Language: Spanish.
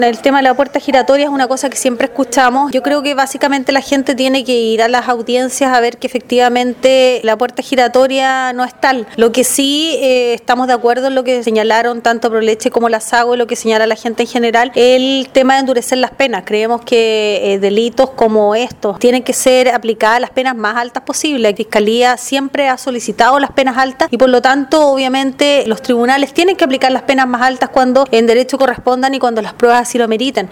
El tema de la puerta giratoria es una cosa que siempre escuchamos. Yo creo que básicamente la gente tiene que ir a las audiencias a ver que efectivamente la puerta giratoria no es tal. Lo que sí estamos de acuerdo en lo que señalaron tanto Proleche como la SAGO y lo que señala la gente en general, el tema de endurecer las penas. Creemos que delitos como estos tienen que ser aplicadas las penas más altas posibles. La Fiscalía siempre ha solicitado las penas altas y por lo tanto obviamente los tribunales tienen que aplicar las penas más altas cuando en derecho correspondan y cuando las pruebas así lo meritan.